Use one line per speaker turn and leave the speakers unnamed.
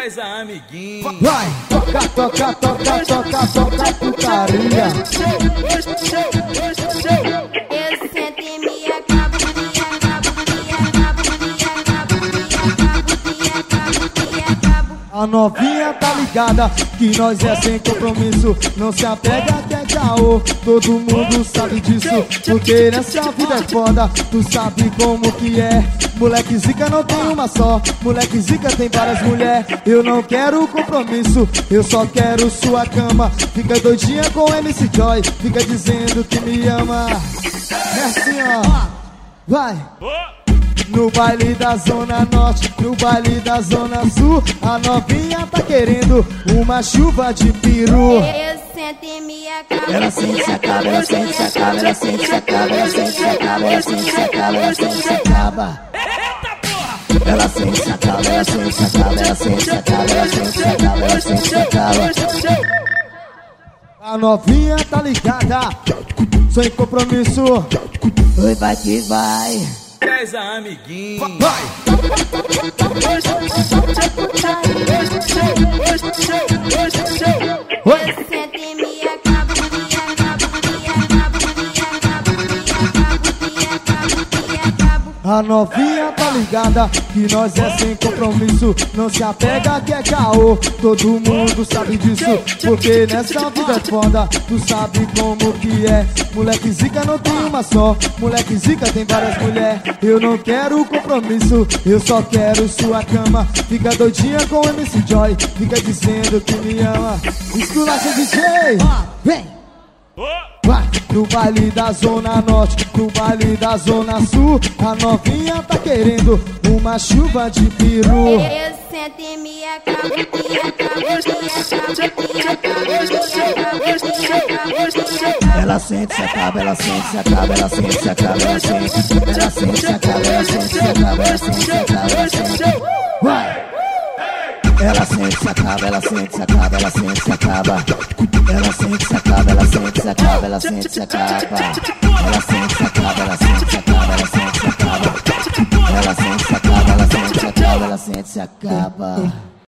Traz a amiguinha.
Vai, toca, toca, toca, toca, toca, putaria.
Eu sento e me acabo, me acabo, me acabo, me acabo, me acabo, me acabo.
A novinha tá ligada que nós é sem compromisso. Não se apega que é caô, todo mundo sabe disso. Porque nessa vida é foda, tu sabe como que é. Moleque zica não tem uma só, moleque zica tem várias mulheres. Eu não quero compromisso, eu só quero sua cama. Fica doidinha com MC Joy, fica dizendo que me ama. É assim ó, vai. No baile da Zona Norte, no baile da Zona Sul, a novinha tá querendo uma chuva de peru.
Eu sento e me acabo.
Ela sente, se acaba, ela sente, se acaba, ela sente, se acaba, ela sente, se acaba, ela sente, se acaba, ela sente, se acaba. Ela sente, se acaba, ela sente, se acaba, ela sente, se acaba, ela sente, se acaba, ela sente, se acaba. A novinha tá ligada, sem compromisso. Oi, vai que vai.
Traz a amiguinha.
Vai! Oi!
Eu sento e me acabo, me acabo, me acabo, me acabo, me acabo, me acabo, me acabo.
A novinha tá ligada que nós é sem compromisso. Não se apega que é caô, todo mundo sabe disso. Porque nessa vida é foda, tu sabe como que é. Moleque zica não tem uma só, moleque zica tem várias mulheres. Eu não quero compromisso, eu só quero sua cama. Fica doidinha com o MC Joy, fica dizendo que me ama. Esculacha DJ, vem! Vai no baile da Zona Norte, no baile da Zona Sul, a novinha tá querendo uma chuva de peru.
Eu sento e me acabo, me acabo, me acabo, me acabo, me acabo.
Ela sente, se acaba, ela sente, se acaba, ela sente, se acaba, ela sente. Ela sente, se acaba, ela sente, se acaba, ela sente, se acaba, ela sente. Vai! Ela sente, se acaba, ela sente, se acaba, ela sente, se acaba. Ela sente, se acaba, ela sente, se acaba, ela sente, se acaba. Ela sente, se acaba, ela sente, se acaba, ela sente, se acaba. Ela sente, se acaba, ela sente, se acaba, ela sente, se acaba.